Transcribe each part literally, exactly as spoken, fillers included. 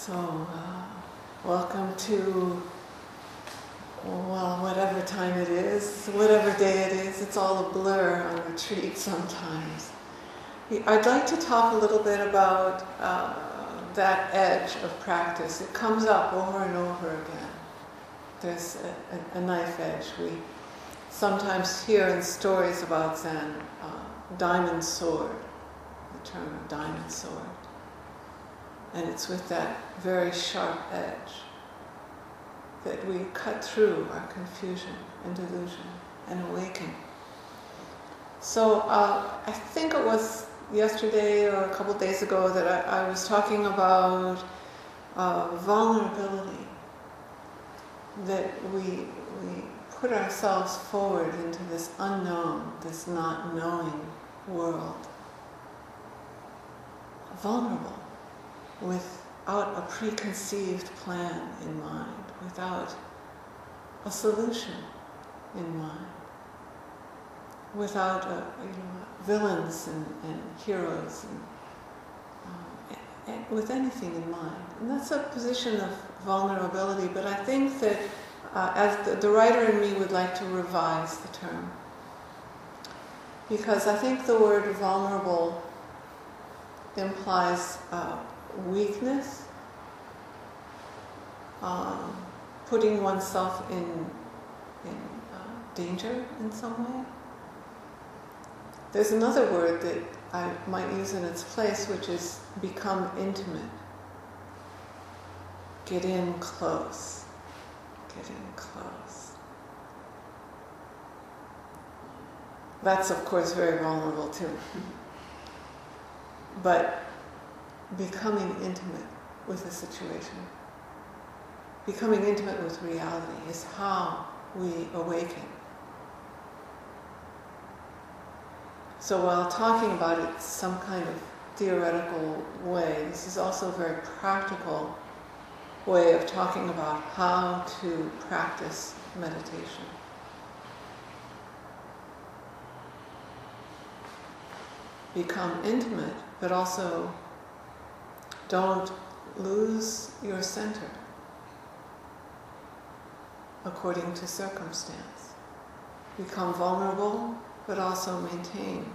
So, uh, welcome to, well, whatever time it is, whatever day it is, it's all a blur on retreat sometimes. I'd like to talk a little bit about uh, that edge of practice. It comes up over and over again. There's a, a, a knife edge. We sometimes hear in stories about Zen, uh, diamond sword, the term of diamond sword. And it's with that very sharp edge that we cut through our confusion and delusion and awaken. So uh, I think it was yesterday or a couple days ago that I, I was talking about uh, vulnerability, that we, we put ourselves forward into this unknown, this not knowing world. Vulnerable, without a preconceived plan in mind, without a solution in mind, without a, you know, villains and, and heroes, and, um, and, and with anything in mind. And that's a position of vulnerability, but I think that uh, as the, the writer in me would like to revise the term, because I think the word vulnerable implies uh, weakness, um, putting oneself in, in uh, danger in some way. There's another word that I might use in its place, which is become intimate. Get in close. Get in close. That's, of course, very vulnerable too. But becoming intimate with a situation, becoming intimate with reality is how we awaken. So while talking about it some kind of theoretical way, this is also a very practical way of talking about how to practice meditation. Become intimate, but also don't lose your center according to circumstance. Become vulnerable, but also maintain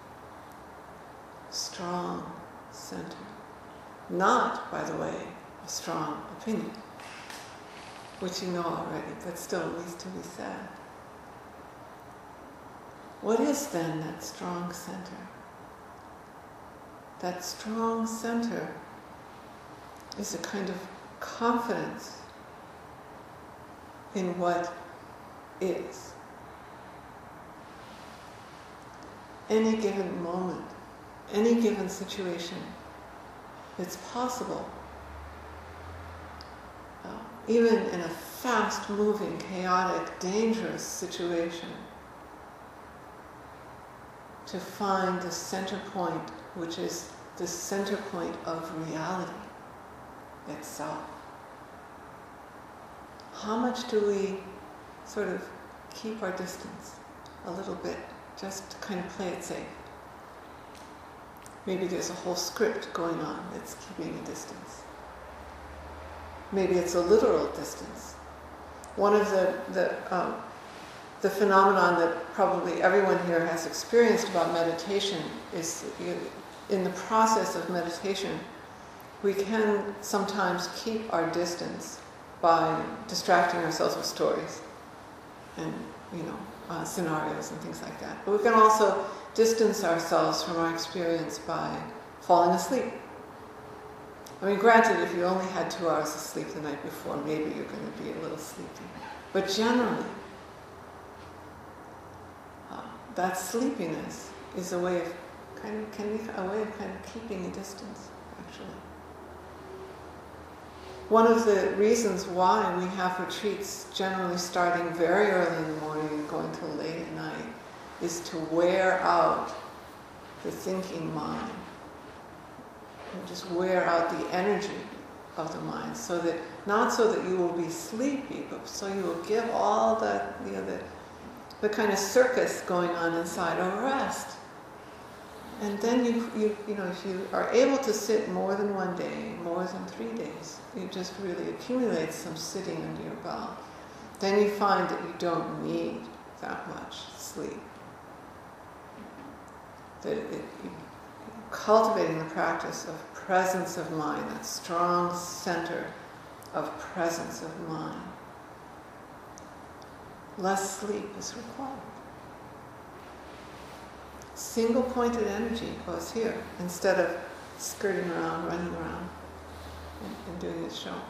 strong center. Not, by the way, a strong opinion, which you know already, but still needs to be said. What is then that strong center? That strong center is a kind of confidence in what is. Any given moment, any given situation, it's possible, uh, even in a fast-moving, chaotic, dangerous situation, to find the center point, which is the center point of reality itself. How much do we sort of keep our distance a little bit, just to kind of play it safe? Maybe there's a whole script going on that's keeping a distance. Maybe it's a literal distance. One of the, the, um, the phenomenon that probably everyone here has experienced about meditation is you, in the process of meditation, we can sometimes keep our distance by distracting ourselves with stories and, you know, uh, scenarios and things like that. But we can also distance ourselves from our experience by falling asleep. I mean, granted, if you only had two hours of sleep the night before, maybe you're going to be a little sleepy. But generally, uh, that sleepiness is a way of kind of, can be a way of kind of keeping a distance, actually. One of the reasons why we have retreats generally starting very early in the morning and going till late at night is to wear out the thinking mind. And just wear out the energy of the mind, so that, not so that you will be sleepy, but so you will give all the, you know, the, the kind of circus going on inside a rest. and then you, you, you know, if you are able to sit more than one day, more than three days, you just really accumulate some sitting under your belt. Then you find that you don't need that much sleep. That it, it, you, cultivating the practice of presence of mind, that strong center of presence of mind. Less sleep is required. Single-pointed energy goes here instead of skirting around, running around, and, and doing its show.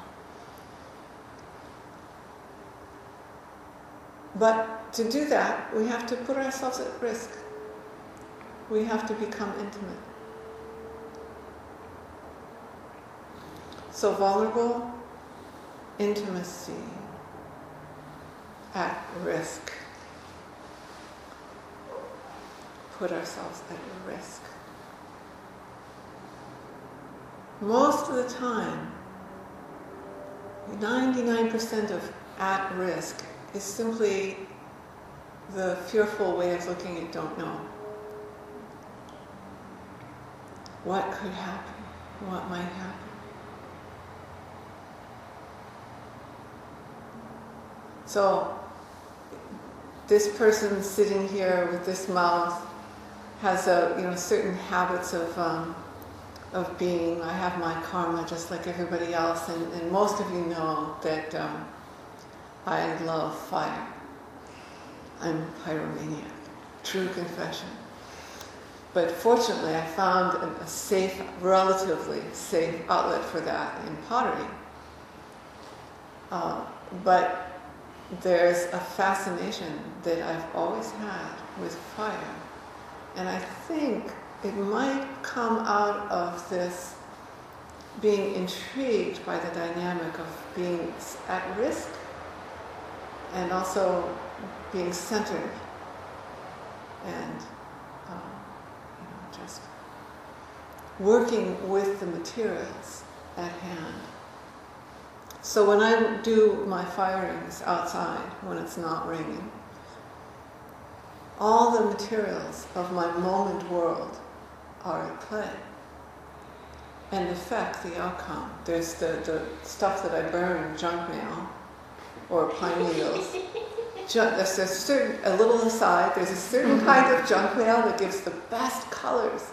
But to do that, we have to put ourselves at risk. We have to become intimate. So vulnerable, intimacy, at risk. Put ourselves at risk. Most of the time, ninety-nine percent of at risk is simply the fearful way of looking at don't know. What could happen? What might happen? So, this person sitting here with this mouth has a, you know, certain habits of um, of being. I have my karma just like everybody else, and, and most of you know that um, I love fire. I'm a pyromaniac, true confession. But fortunately, I found a safe, relatively safe outlet for that in pottery. Uh, but there's a fascination that I've always had with fire. And I think it might come out of this being intrigued by the dynamic of being at risk and also being centered and um, you know, just working with the materials at hand. So when I do my firings outside, when it's not raining, all the materials of my moment world are at play and affect the outcome. There's the, the stuff that I burn, junk mail, or pine needles. Junk, there's a certain, a little aside, there's a certain kind of junk mail that gives the best colors.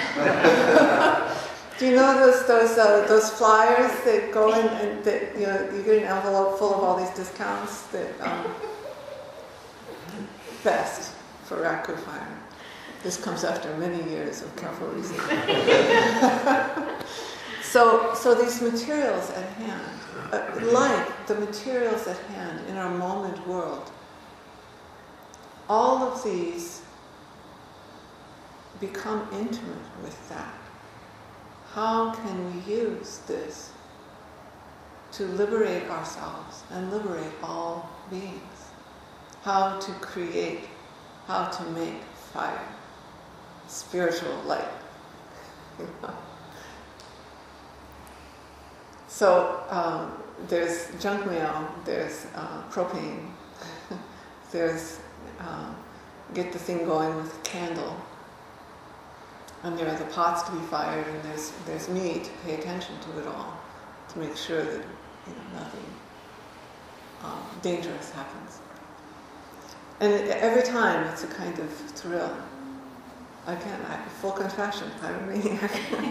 Do you know those those uh, those flyers that go in and that you know you get an envelope full of all these discounts that um, best for Raku fire. This comes after many years of careful research. so so these materials at hand, uh, like the materials at hand in our moment world, all of these become intimate with that. How can we use this to liberate ourselves and liberate all beings? How to create, how to make fire, spiritual light. So um, there's junk mail, there's uh, propane, there's uh, get the thing going with a candle. And there are the pots to be fired, and there's there's me to pay attention to it all, to make sure that you know nothing um, dangerous happens. And it, every time it's a kind of thrill. Again, I, full confession, pyromaniac.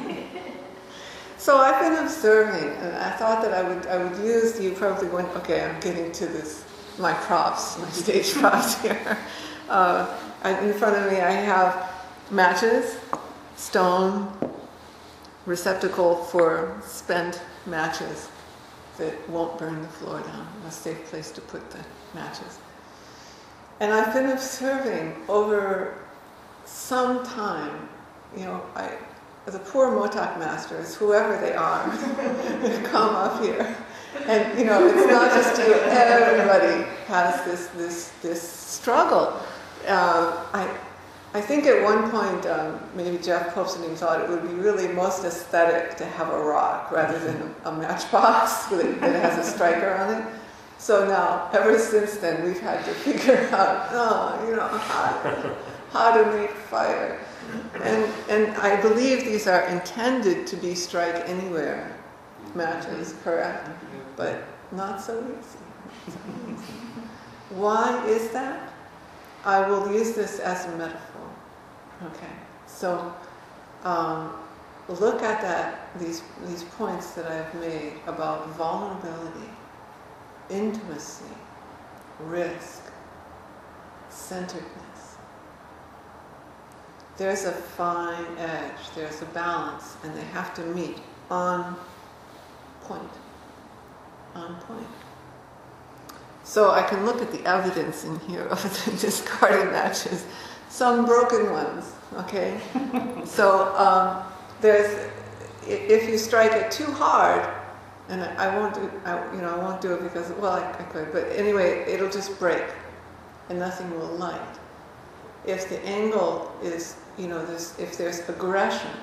So I've been observing, and I thought that I would I would use. You probably went, okay, I'm getting to this my props, my stage props here. Uh, in front of me, I have matches. Stone receptacle for spent matches that won't burn the floor down, a safe place to put the matches. And I've been observing over some time, you know, I, the poor Motak masters, whoever they are, come up here. And, you know, it's not just you, everybody has this this this struggle. Uh, I I think at one point, um, maybe Jeff Popsoning thought it would be really most aesthetic to have a rock rather than a, a matchbox that, that has a striker on it. So now, ever since then, we've had to figure out, oh, you know, how, how to make fire. And and I believe these are intended to be strike anywhere matches, correct? But not so easy. Not so easy. Why is that? I will use this as a metaphor. Okay, so um, look at that. These these points that I've made about vulnerability, intimacy, risk, centeredness. There's a fine edge, there's a balance, and they have to meet on point. On point. So I can look at the evidence in here of the discarded matches, some broken ones, okay? So um, there's, if you strike it too hard, and I won't do, I, you know, I won't do it because, well, I, I could, but anyway, it'll just break, and nothing will light. If the angle is, you know, there's, if there's aggression,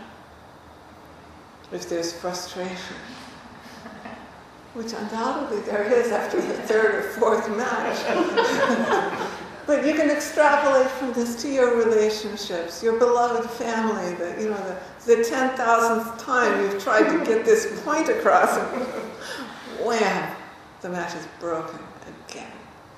if there's frustration, which undoubtedly there is after the third or fourth match. But you can extrapolate from this to your relationships, your beloved family, the, you know, the, the ten thousandth time you've tried to get this point across, and wham, the match is broken again.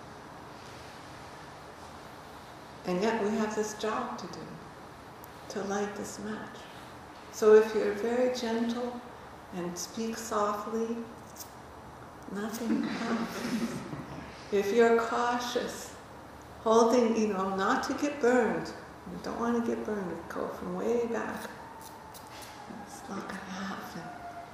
And yet we have this job to do, to light this match. So if you're very gentle and speak softly, nothing happens. If you're cautious, holding, you know, not to get burned, you don't want to get burned, go from way back, it's not going to happen.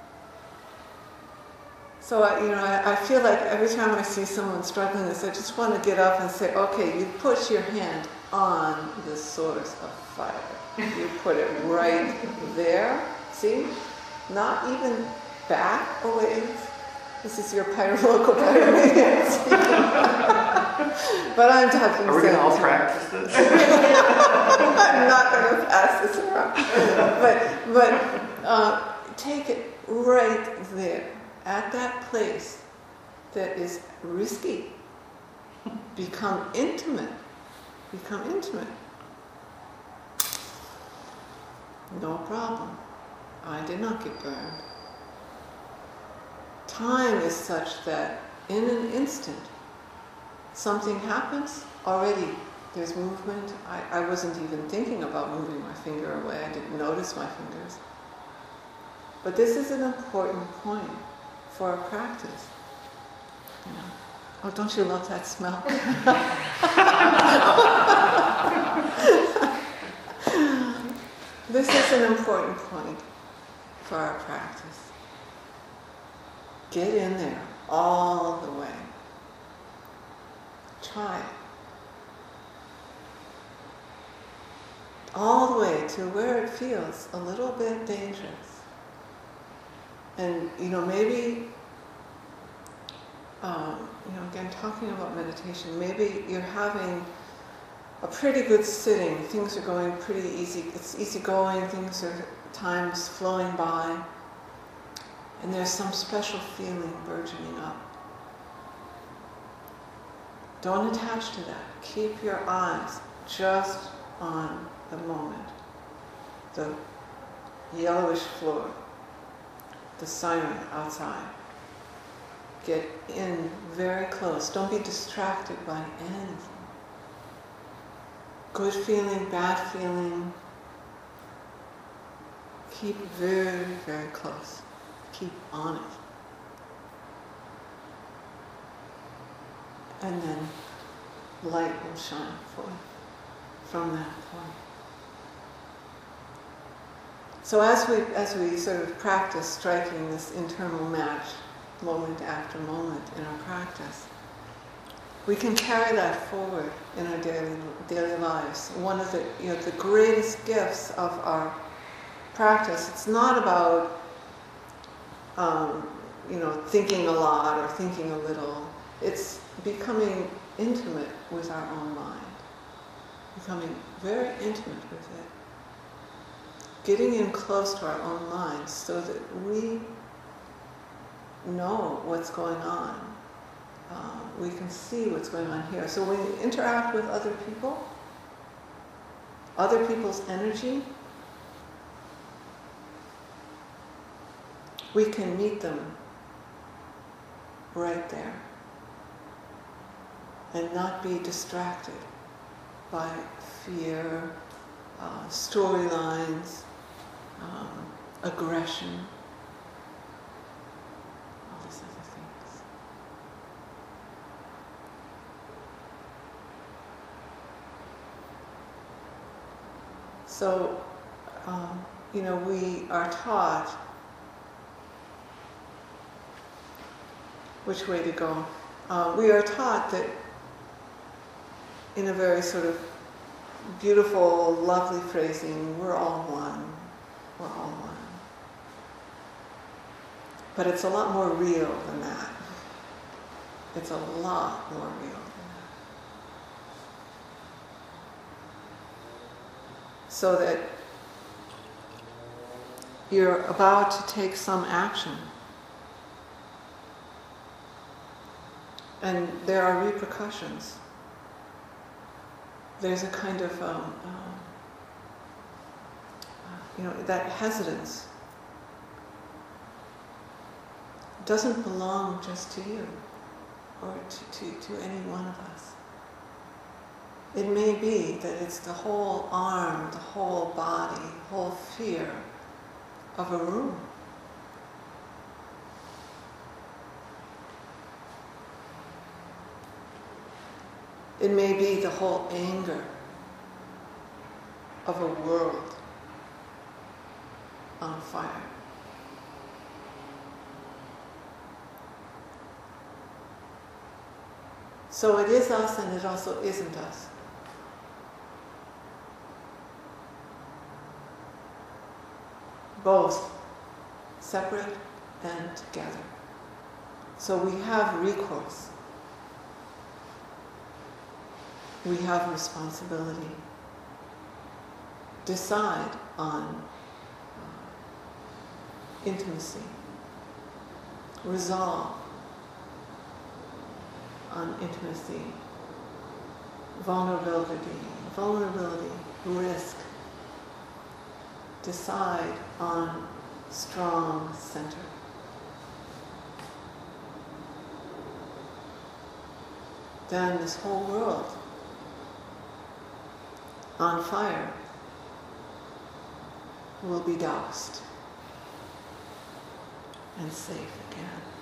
So, I, you know, I, I feel like every time I see someone struggling with this, I just want to get up and say, okay, you put your hand on the source of fire. You put it right there, see? Not even back a ways. This is your pyro- local pyromaniac speaking. But I'm talking. Are we going to all practice this? I'm not going to pass this around. But, but uh, take it right there, at that place that is risky. Become intimate. Become intimate. No problem. I did not get burned. Time is such that in an instant, something happens, already there's movement. I, I wasn't even thinking about moving my finger away. I didn't notice my fingers. But this is an important point for our practice. You know? Oh, don't you love that smell? This is an important point for our practice. Get in there all the way. Try it. All the way to where it feels a little bit dangerous. And, you know, maybe, um, you know, again, talking about meditation, maybe you're having a pretty good sitting. Things are going pretty easy. It's easy going. Things are times flowing by. And there's some special feeling burgeoning up. Don't attach to that. Keep your eyes just on the moment. The yellowish floor. The siren outside. Get in very close. Don't be distracted by anything. Good feeling, bad feeling. Keep very, very close. Keep on it. And then light will shine forth from that point. So as we as we sort of practice striking this internal match moment after moment in our practice, we can carry that forward in our daily daily lives. One of the you know the greatest gifts of our practice, it's not about Um, you know, thinking a lot or thinking a little. It's becoming intimate with our own mind. Becoming very intimate with it. Getting in close to our own minds so that we know what's going on. Uh, we can see what's going on here. So when you interact with other people, other people's energy, we can meet them right there and not be distracted by fear, uh, storylines, um, aggression, all these other things. So, um, you know, we are taught which way to go. Uh, we are taught that in a very sort of beautiful, lovely phrasing, we're all one, we're all one. But it's a lot more real than that. It's a lot more real than that. So that you're about to take some action. And there are repercussions. There's a kind of, um, um, you know, that hesitance doesn't belong just to you or to, to, to any one of us. It may be that it's the whole arm, the whole body, the whole fear of a room. It may be the whole anger of a world on fire. So it is us and it also isn't us. Both separate and together. So we have recourse. We have responsibility. Decide on uh, intimacy. Resolve on intimacy. Vulnerability. Vulnerability. Risk. Decide on strong center. Then this whole world on fire will be doused and safe again.